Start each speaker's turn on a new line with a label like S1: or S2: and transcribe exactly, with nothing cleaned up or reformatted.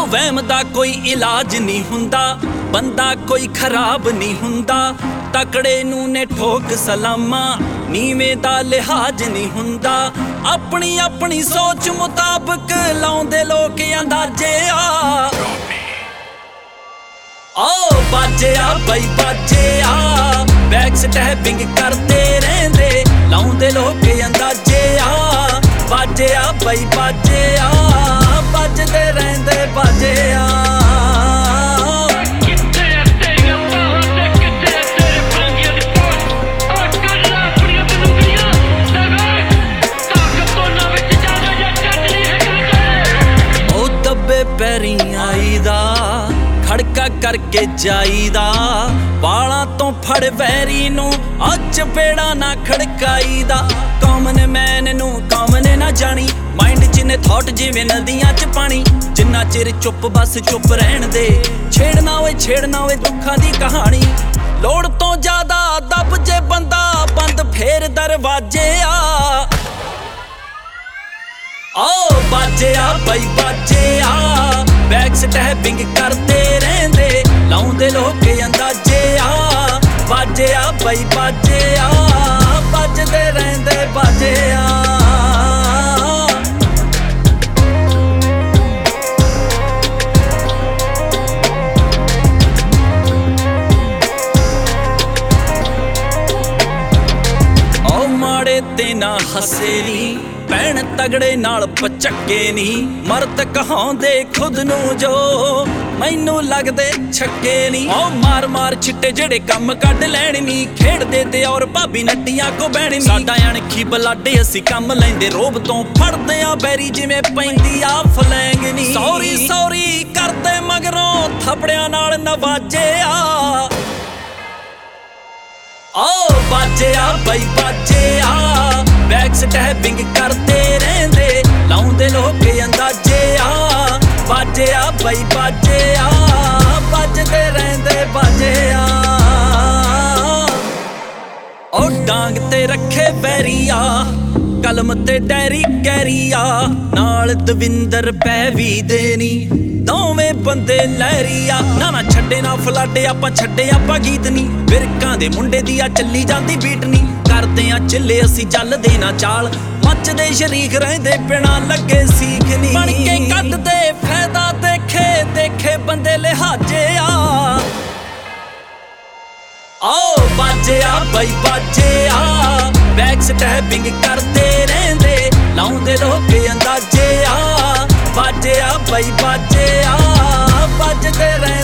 S1: ओ वहम दा कोई इलाज नहीं हुंदा, बंदा कोई खराब नहीं हुंदा। तकड़े नूं ने ठोक सलामा, नीवें दा लिहाज नहीं हुंदा। अपनी अपनी सोच मुताबिक लाउंदे लोक अंदाजे आ। ओ बाजे आ बई बाजे आ, बैक स्टैपिंग करते रहंदे, लाउंदे लोक अंदाजे आ। बाजे आ बई बाजे आ, बजदे रहंदे बाजे आ। पैरी आईदा खड़का करके जाईदा, वालां तो फड़ वैरी नू अच पेड़ा ना खड़काईदा। कॉमन मैन नू कॉमन ना जानी, माइंड च ने थॉट जिवें नदियां च पानी। जिन्ना चिर चुप बस चुप रहन दे, छेड़ना ओए छेड़ना ओए दुखां दी कहानी। लोड़ तो ज्यादा दब जे बंदा, बंद फेर दरवाजे आ। ओ बाजे आ बई बाजे आ, बैक स्टैपिंग करते रहंदे, लाउंदे लोक अंदाजे आ। बाजे आ बई बाजे आ, बजदे रहंदे बाजे आ। ओ माड़े ते ना हसे नी, भैन तगड़े नाल पचक्के नी। मरद कहाउंदे खुद नू जो, मैनू लगदे छक्के नी। ओ मार मार छिट्टे जेड़े कम कढ लैण नी, खेड़दे ते और भाभी नट्टियां को बैण नी। साडा अणखी बलाडे असी कम लैंदे, रोब तो फड़दे आ बैरी जिवें पैंदी आ फलैंग नी। सौरी सौरी करदे मगरों थपड़ियां नाल नवाजे आ। ओ बाजे आ बई बाजे आ, बैक स्टैपिंग करते रहंदे, लाउंदे लोक अंदाजे आ। बाजे आ बई बाजे आ, बजदे रहंदे बाजे आ। ओ डांग ते रखे बैरिया, कलम ते डैरी कैरिया, नाल दविंदर पैवी देनी। दोवें बंदे लहरिया, ना ना छड्डे ना फलाडे, आपां छड्डे आपां गीत नी। बिरकां दे मुंडे दी आ चली जांदी बीट नी। करदे आ चिल्ले असी चलदे ना चाल, मचदे शरीक रहिंदे बिना लगे सीख नी। बन के कड्डदे फैदा देखे देखे बंदे लिहाजे आ। ओ बाजे आ बई बाजे आ, बैक स्टैपिंग करते रहंदे, लाउंदे लोक अंदाजे आ। बाजे आ बई बाजे आ, बजदे रह